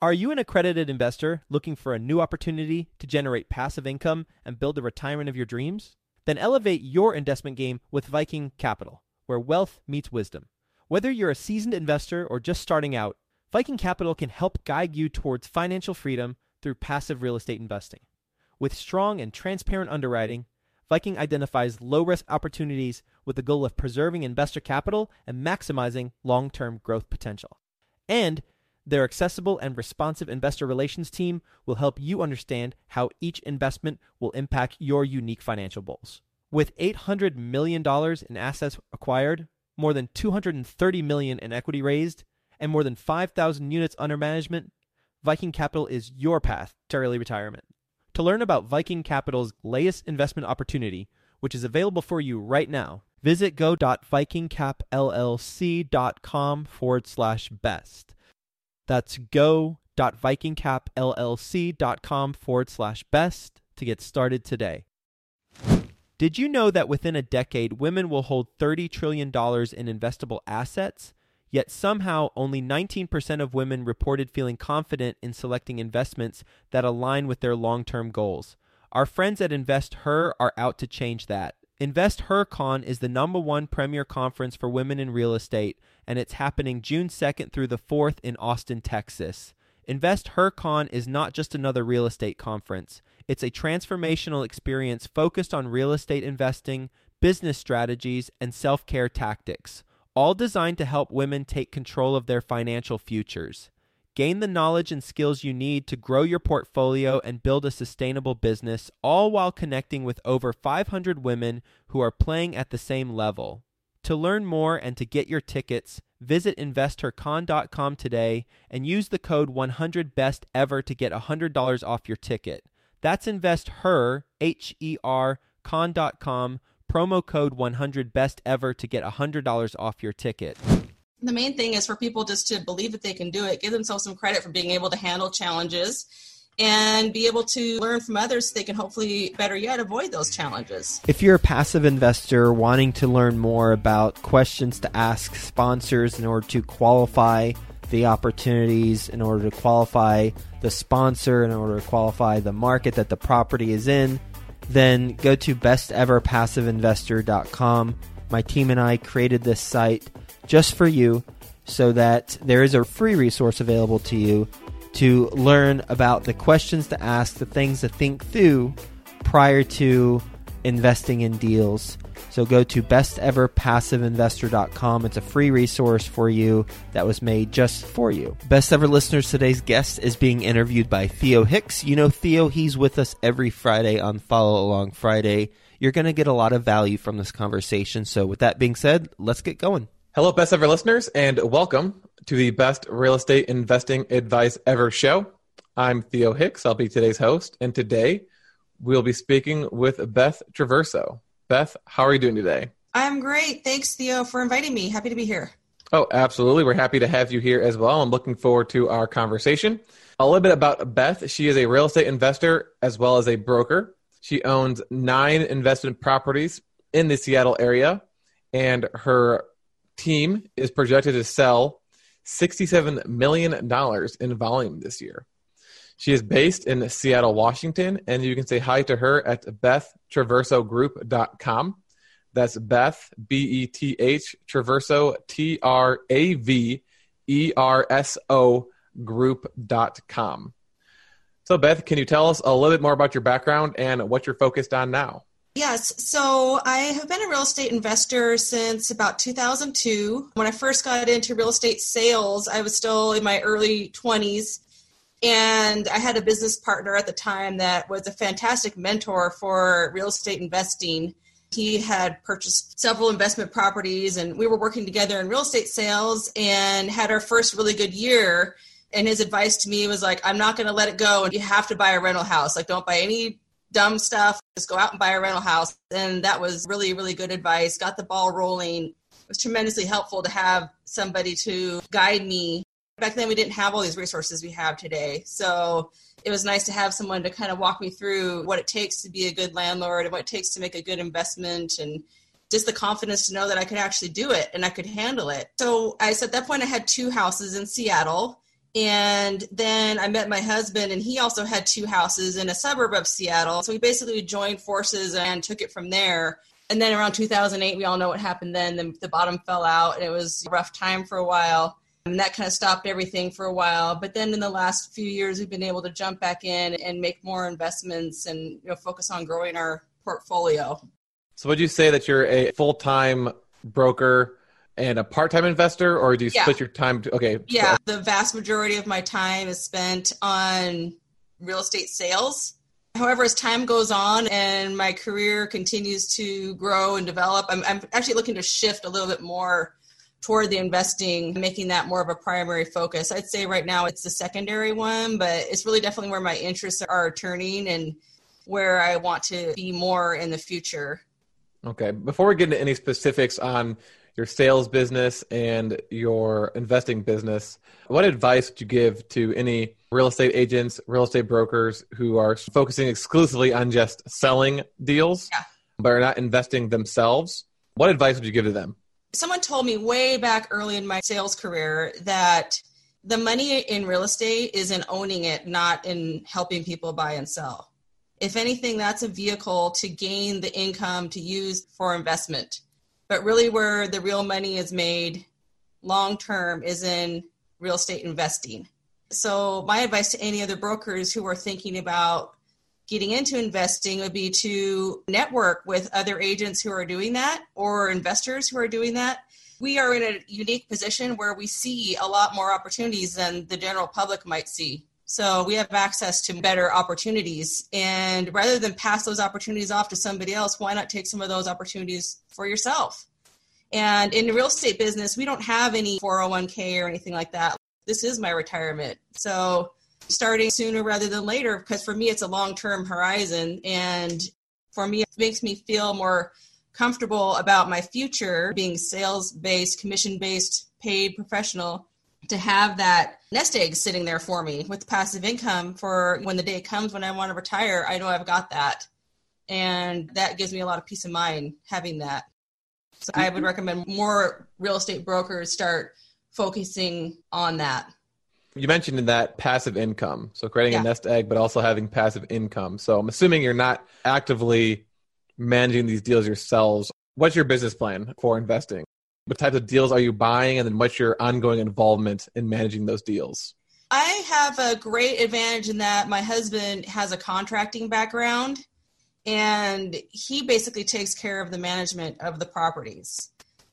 Are you an accredited investor looking for a new opportunity to generate passive income and build the retirement of your dreams? Then elevate your investment game with Viking Capital, where wealth meets wisdom. Whether you're a seasoned investor or just starting out, Viking Capital can help guide you towards financial freedom through passive real estate investing. With strong and transparent underwriting, Viking identifies low-risk opportunities with the goal of preserving investor capital and maximizing long-term growth potential. And their accessible and responsive investor relations team will help you understand how each investment will impact your unique financial goals. With $800 million in assets acquired, more than $230 million in equity raised, and more than 5,000 units under management, Viking Capital is your path to early retirement. To learn about Viking Capital's latest investment opportunity, which is available for you right now, visit go.vikingcapllc.com/best. That's go.vikingcapllc.com/best to get started today. Did you know that within a decade, women will hold $30 trillion in investable assets? Yet somehow only 19% of women reported feeling confident in selecting investments that align with their long-term goals. Our friends at InvestHer are out to change that. InvestHerCon is the #1 premier conference for women in real estate, and it's happening June 2nd through the 4th in Austin, Texas. InvestHerCon is not just another real estate conference. It's a transformational experience focused on real estate investing, business strategies, and self-care tactics, all designed to help women take control of their financial futures. Gain the knowledge and skills you need to grow your portfolio and build a sustainable business, all while connecting with over 500 women who are playing at the same level. To learn more and to get your tickets, visit InvestHerCon.com today and use the code 100BESTEVER to get $100 off your ticket. That's InvestHer, H-E-R, con.com, promo code 100BESTEVER to get $100 off your ticket. The main thing is for people just to believe that they can do it, give themselves some credit for being able to handle challenges, and be able to learn from others so they can hopefully, better yet, avoid those challenges. If you're a passive investor wanting to learn more about questions to ask sponsors in order to qualify the opportunities, in order to qualify the sponsor, in order to qualify the market that the property is in, then go to besteverpassiveinvestor.com. My team and I created this site just for you so that there is a free resource available to you to learn about the questions to ask, the things to think through prior to investing in deals. So go to besteverpassiveinvestor.com. It's a free resource for you that was made just for you. Best Ever listeners, today's guest is being interviewed by Theo Hicks. You know Theo, he's with us every Friday on Follow Along Friday. You're going to get a lot of value from this conversation. So with that being said, let's get going. Hello, Best Ever listeners, and welcome to the Best Real Estate Investing Advice Ever show. I'm Theo Hicks. I'll be today's host, and today we'll be speaking with Beth Traverso. Beth, how are you doing today? I'm great. Thanks, Theo, for inviting me. Happy to be here. Oh, absolutely. We're happy to have you here as well. I'm looking forward to our conversation. A little bit about Beth. She is a real estate investor as well as a broker. She owns 9 investment properties in the Seattle area, and her team is projected to sell $67 million in volume this year. She is based in Seattle, Washington, and you can say hi to her at BethTraversogroup.com. That's Beth, B-E-T-H, Traverso, T-R-A-V-E-R-S-O group.com. So Beth, can you tell us a little bit more about your background and what you're focused on now? Yes. So I have been a real estate investor since about 2002. When I first got into real estate sales, I was still in my early 20s. And I had a business partner at the time that was a fantastic mentor for real estate investing. He had purchased several investment properties, and we were working together in real estate sales and had our first really good year. And his advice to me was like, I'm not going to let it go. And you have to buy a rental house. Like, don't buy any dumb stuff. Just go out and buy a rental house. And that was really, really good advice. Got the ball rolling. It was tremendously helpful to have somebody to guide me. Back then, we didn't have all these resources we have today. So it was nice to have someone to kind of walk me through what it takes to be a good landlord and what it takes to make a good investment, and just the confidence to know that I could actually do it and I could handle it. So at that point, I had 2 houses in Seattle. And then I met my husband, and he also had 2 houses in a suburb of Seattle. So we basically joined forces and took it from there. And then around 2008, we all know what happened then. The bottom fell out, and it was a rough time for a while. And that kind of stopped everything for a while. But then in the last few years, we've been able to jump back in and make more investments and focus on growing our portfolio. So would you say that you're a full-time broker and a part-time investor, or do you split your time? Okay. Yeah, the vast majority of my time is spent on real estate sales. However, as time goes on and my career continues to grow and develop, I'm actually looking to shift a little bit more toward the investing, making that more of a primary focus. I'd say right now it's the secondary one, but it's really definitely where my interests are turning and where I want to be more in the future. Okay. Before we get into any specifics on your sales business and your investing business, what advice would you give to any real estate agents, real estate brokers who are focusing exclusively on just selling deals, but are not investing themselves? What advice would you give to them? Someone told me way back early in my sales career that the money in real estate is in owning it, not in helping people buy and sell. If anything, that's a vehicle to gain the income to use for investment. But really where the real money is made long-term is in real estate investing. So my advice to any other brokers who are thinking about getting into investing would be to network with other agents who are doing that or investors who are doing that. We are in a unique position where we see a lot more opportunities than the general public might see. So we have access to better opportunities. And rather than pass those opportunities off to somebody else, why not take some of those opportunities for yourself? And in the real estate business, we don't have any 401k or anything like that. This is my retirement. So starting sooner rather than later, because for me, it's a long-term horizon. And for me, it makes me feel more comfortable about my future being sales-based, commission-based, paid professional, to have that nest egg sitting there for me with passive income for when the day comes when I want to retire. I know I've got that. And that gives me a lot of peace of mind having that. So I would recommend more real estate brokers start focusing on that. You mentioned in that passive income. So creating a nest egg, but also having passive income. So I'm assuming you're not actively managing these deals yourselves. What's your business plan for investing? What types of deals are you buying? And then what's your ongoing involvement in managing those deals? I have a great advantage in that my husband has a contracting background, and he basically takes care of the management of the properties.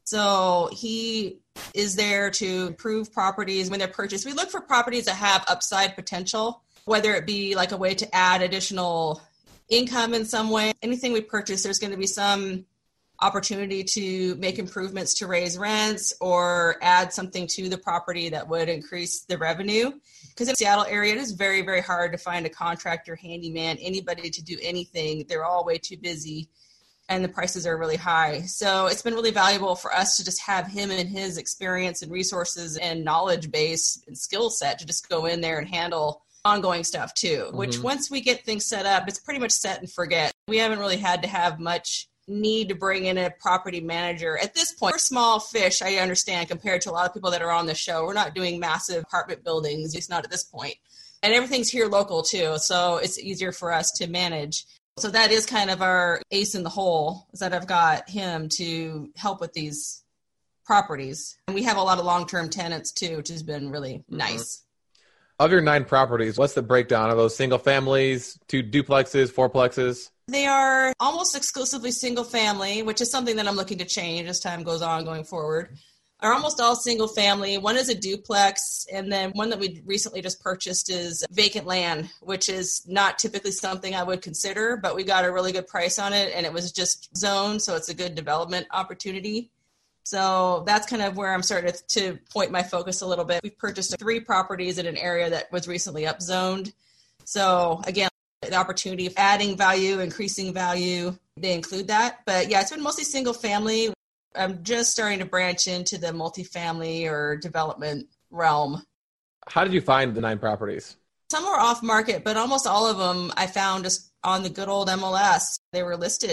So he is there to improve properties when they're purchased. We look for properties that have upside potential, whether it be like a way to add additional income in some way. Anything we purchase, there's going to be some opportunity to make improvements to raise rents or add something to the property that would increase the revenue. Because in the Seattle area, it is very, very hard to find a contractor, handyman, anybody to do anything. They're all way too busy and the prices are really high. So it's been really valuable for us to just have him and his experience and resources and knowledge base and skill set to just go in there and handle ongoing stuff too, which once we get things set up, it's pretty much set and forget. We haven't really had to have much need to bring in a property manager. At this point, we're small fish, I understand, compared to a lot of people that are on the show. We're not doing massive apartment buildings, at least not at this point. And everything's here local too, so it's easier for us to manage. So that is kind of our ace in the hole, is that I've got him to help with these properties. And we have a lot of long-term tenants too, which has been really nice. Of your 9 properties, what's the breakdown of those single families, 2 duplexes, 4plexes? They are almost exclusively single family, which is something that I'm looking to change as time goes on going forward. Are almost all single family. One is a duplex, and then one that we recently just purchased is vacant land, which is not typically something I would consider, but we got a really good price on it, and it was just zoned, so it's a good development opportunity. So that's kind of where I'm starting to point my focus a little bit. We've purchased 3 properties in an area that was recently upzoned. So again, the opportunity of adding value, increasing value, they include that. But yeah, it's been mostly single family. I'm just starting to branch into the multifamily or development realm. How did you find the 9 properties? Some were off market, but almost all of them I found just on the good old MLS. They were listed.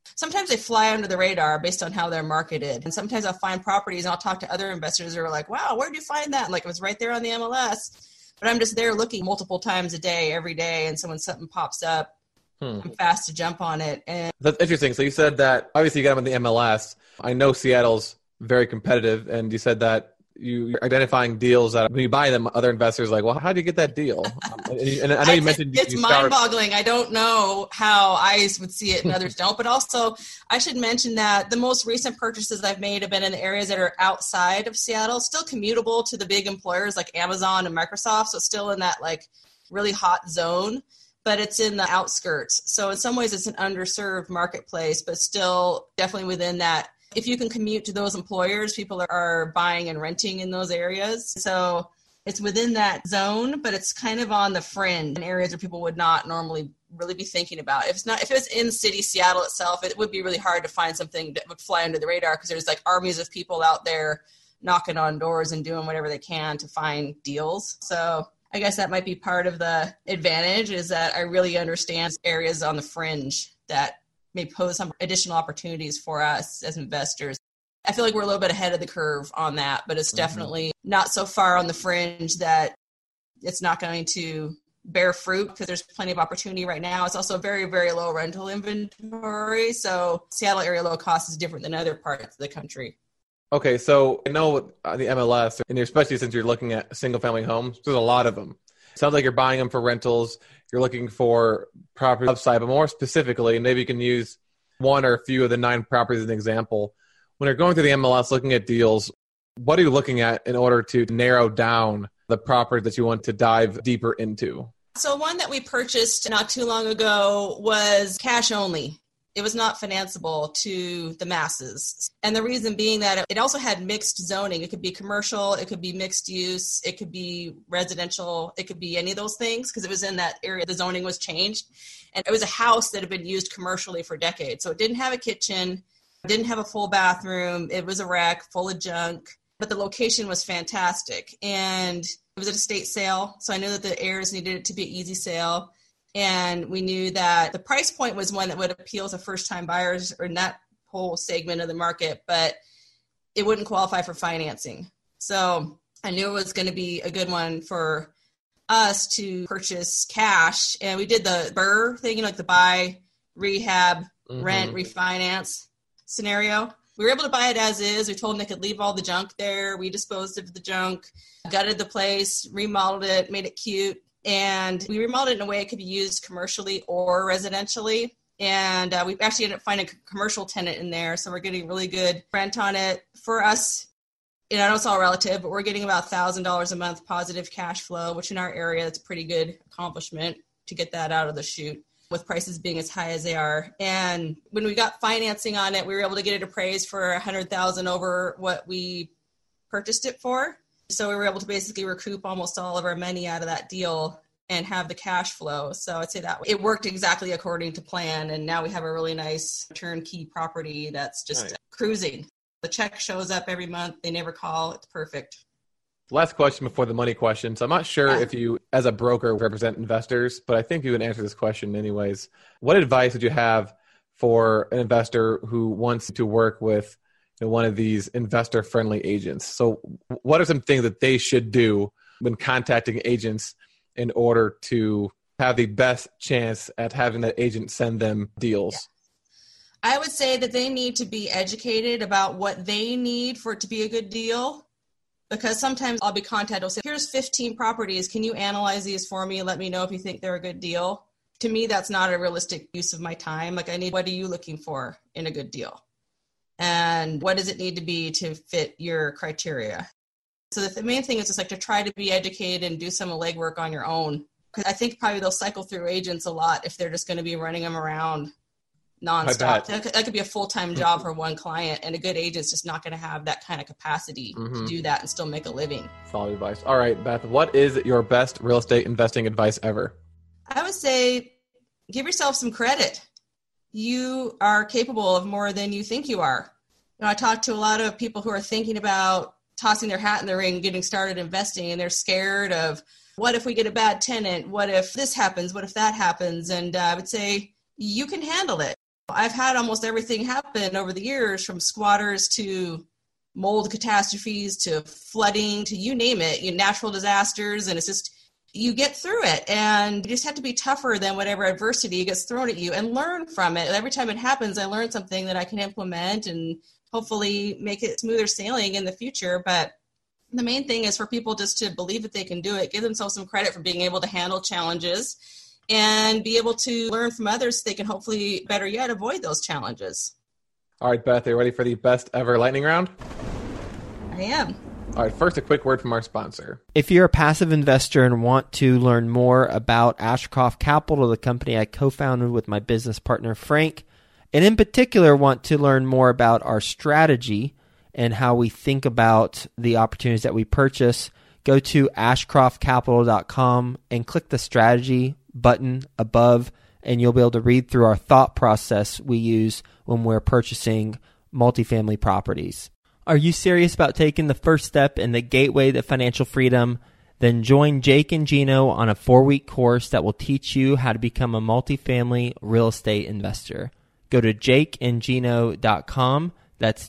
Sometimes they fly under the radar based on how they're marketed. And sometimes I'll find properties and I'll talk to other investors who are like, wow, where'd you find that? And like, it was right there on the MLS. But I'm just there looking multiple times a day, every day, and something pops up. I'm fast to jump on it. And that's interesting. So you said that obviously you got them in the MLS. I know Seattle's very competitive, and you said that you're identifying deals that when you buy them, other investors are like, well, how do you get that deal? And I know you mentioned it's mind-boggling. I don't know how I would see it and others don't. But also, I should mention that the most recent purchases I've made have been in the areas that are outside of Seattle, still commutable to the big employers like Amazon and Microsoft. So still in that like really hot zone, but it's in the outskirts. So in some ways, it's an underserved marketplace, but still definitely within that. If you can commute to those employers, people are buying and renting in those areas. So it's within that zone, but it's kind of on the fringe in areas where people would not normally really be thinking about. If it was in city Seattle itself, it would be really hard to find something that would fly under the radar because there's like armies of people out there knocking on doors and doing whatever they can to find deals. So I guess that might be part of the advantage is that I really understand areas on the fringe that may pose some additional opportunities for us as investors. I feel like we're a little bit ahead of the curve on that, but it's definitely not so far on the fringe that it's not going to bear fruit because there's plenty of opportunity right now. It's also very, very low rental inventory. So Seattle area low cost is different than other parts of the country. Okay, so I know on the MLS, and especially since you're looking at single-family homes, there's a lot of them. It sounds like you're buying them for rentals. You're looking for property upside, but more specifically, maybe you can use one or a few of the 9 properties as an example. When you're going through the MLS looking at deals, what are you looking at in order to narrow down the property that you want to dive deeper into? So one that we purchased not too long ago was cash only. It was not financeable to the masses. And the reason being that it also had mixed zoning. It could be commercial, it could be mixed use, it could be residential, it could be any of those things because it was in that area. The zoning was changed. And it was a house that had been used commercially for decades. So it didn't have a kitchen, didn't have a full bathroom. It was a wreck full of junk, but the location was fantastic. And it was at a estate sale. So I knew that the heirs needed it to be an easy sale. And we knew that the price point was one that would appeal to first-time buyers or in that whole segment of the market, but it wouldn't qualify for financing. So I knew it was going to be a good one for us to purchase cash. And we did the BRRRR thing, like the buy, rehab, rent, refinance scenario. We were able to buy it as is. We told them they could leave all the junk there. We disposed of the junk, gutted the place, remodeled it, made it cute. And we remodeled it in a way it could be used commercially or residentially. And we actually ended up finding a commercial tenant in there. So we're getting really good rent on it. For us, I know it's all relative, but we're getting about $1,000 a month positive cash flow, which in our area, that's a pretty good accomplishment to get that out of the chute with prices being as high as they are. And when we got financing on it, we were able to get it appraised for $100,000 over what we purchased it for. So we were able to basically recoup almost all of our money out of that deal and have the cash flow. So I'd say that it worked exactly according to plan. And now we have a really nice turnkey property that's just cruising. The check shows up every month. They never call. It's perfect. Last question before the money question. So I'm not sure if you, as a broker, represent investors, but I think you would answer this question anyways. What advice would you have for an investor who wants to work with one of these investor-friendly agents? So what are some things that they should do when contacting agents in order to have the best chance at having that agent send them deals? I would say that they need to be educated about what they need for it to be a good deal. Because sometimes I'll be contacted, I'll say, here's 15 properties. Can you analyze these for me and let me know if you think they're a good deal? To me, that's not a realistic use of my time. Like what are you looking for in a good deal? And what does it need to be to fit your criteria? So the main thing is just like to try to be educated and do some legwork on your own. Because I think probably they'll cycle through agents a lot if they're just going to be running them around nonstop. That could be a full-time job for one client, and a good agent's just not going to have that kind of capacity to do that and still make a living. Solid advice. All right, Beth, what is your best real estate investing advice ever? I would say give yourself some credit. You are capable of more than you think you are. I talk to a lot of people who are thinking about tossing their hat in the ring, getting started investing, and they're scared of, what if we get a bad tenant? What if this happens? What if that happens? And I would say you can handle it. I've had almost everything happen over the years, from squatters to mold catastrophes to flooding to you name it, natural disasters. And it's just, you get through it, and you just have to be tougher than whatever adversity gets thrown at you and learn from it. Every time it happens, I learn something that I can implement and hopefully make it smoother sailing in the future. But the main thing is for people just to believe that they can do it, give themselves some credit for being able to handle challenges, and be able to learn from others so they can hopefully, better yet, avoid those challenges. All right, Beth, are you ready for the best ever lightning round? I am. All right, first, a quick word from our sponsor. If you're a passive investor and want to learn more about Ashcroft Capital, the company I co-founded with my business partner, Frank, and in particular want to learn more about our strategy and how we think about the opportunities that we purchase, go to ashcroftcapital.com and click the strategy button above, and you'll be able to read through our thought process we use when we're purchasing multifamily properties. Are you serious about taking the first step in the gateway to financial freedom? Then join Jake and Gino on a 4-week course that will teach you how to become a multifamily real estate investor. Go to jakeandgino.com. That's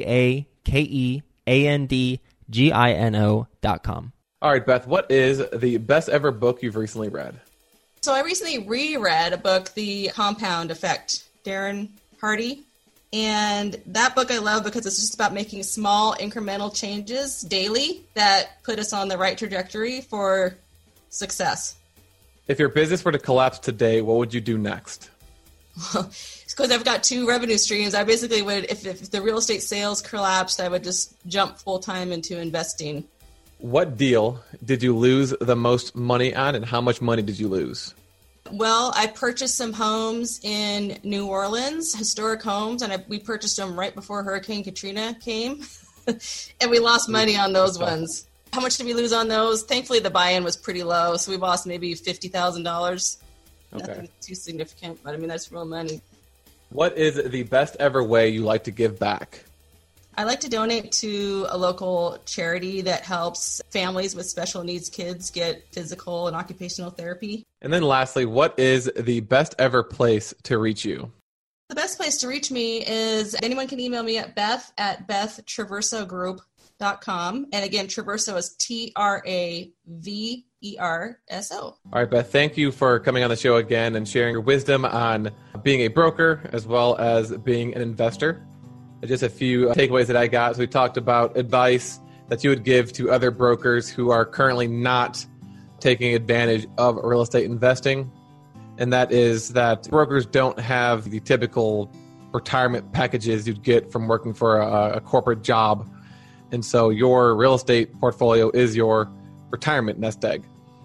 JakeandGino.com. All right, Beth, what is the best ever book you've recently read? So I recently reread a book, The Compound Effect, Darren Hardy. And that book I love because it's just about making small incremental changes daily that put us on the right trajectory for success. If your business were to collapse today, what would you do next? Because I've got 2 revenue streams. I basically would, if the real estate sales collapsed, I would just jump full time into investing. What deal did you lose the most money on, and how much money did you lose? Well, I purchased some homes in New Orleans, historic homes, and we purchased them right before Hurricane Katrina came, and we lost money on those ones. How much did we lose on those? Thankfully, the buy-in was pretty low, so we lost maybe $50,000. Okay. Nothing too significant, but I mean, that's real money. What is the best ever way you like to give back? I like to donate to a local charity that helps families with special needs kids get physical and occupational therapy. And then lastly, what is the best ever place to reach you? The best place to reach me is anyone can email me at beth@bethtraversogroup.com. And again, Traverso is TRAVERSO. All right, Beth, thank you for coming on the show again and sharing your wisdom on being a broker as well as being an investor. Just a few takeaways that I got. So we talked about advice that you would give to other brokers who are currently not taking advantage of real estate investing. And that is that brokers don't have the typical retirement packages you'd get from working for a corporate job. And so your real estate portfolio is your retirement nest egg.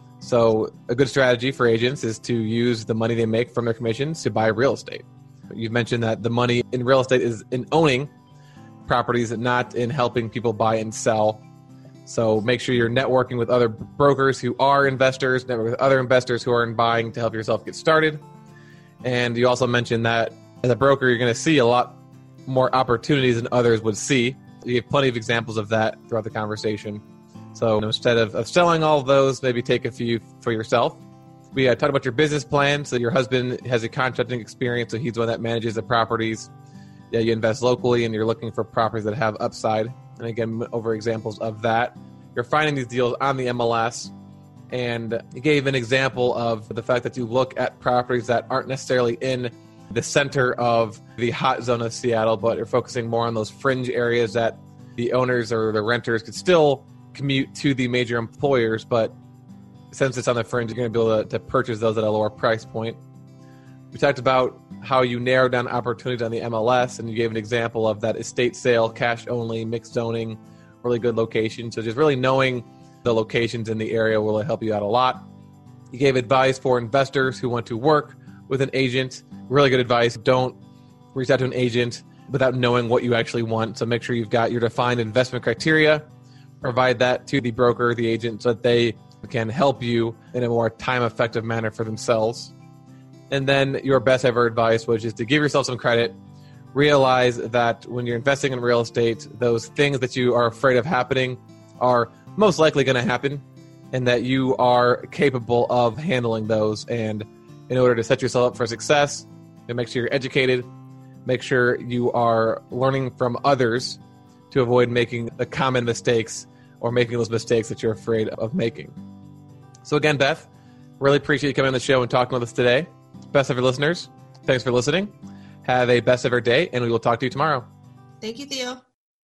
So a good strategy for agents is to use the money they make from their commissions to buy real estate. You've mentioned that the money in real estate is in owning properties and not in helping people buy and sell. So make sure you're networking with other brokers who are investors, network with other investors who are in buying to help yourself get started. And you also mentioned that as a broker, you're going to see a lot more opportunities than others would see. You gave plenty of examples of that throughout the conversation. So instead of selling all of those, maybe take a few for yourself. We talked about your business plan. So your husband has a contracting experience, so he's the one that manages the properties. Yeah, you invest locally, and you're looking for properties that have upside. And again, over examples of that. You're finding these deals on the MLS, and you gave an example of the fact that you look at properties that aren't necessarily in the center of the hot zone of Seattle, but you're focusing more on those fringe areas that the owners or the renters could still commute to the major employers, but since it's on the fringe, you're going to be able to purchase those at a lower price point. We talked about how you narrow down opportunities on the MLS, and you gave an example of that estate sale, cash only, mixed zoning, really good location. So just really knowing the locations in the area will help you out a lot. You gave advice for investors who want to work with an agent. Really good advice. Don't reach out to an agent without knowing what you actually want. So make sure you've got your defined investment criteria. Provide that to the broker, the agent, so that they can help you in a more time-effective manner for themselves. And then your best ever advice, which is to give yourself some credit. Realize that when you're investing in real estate, those things that you are afraid of happening are most likely going to happen, and that you are capable of handling those. And in order to set yourself up for success, and make sure you're educated, make sure you are learning from others to avoid making the common mistakes or making those mistakes that you're afraid of making. So again, Beth, really appreciate you coming on the show and talking with us today. Best ever listeners, thanks for listening. Have a best ever day, and we will talk to you tomorrow. Thank you, Theo.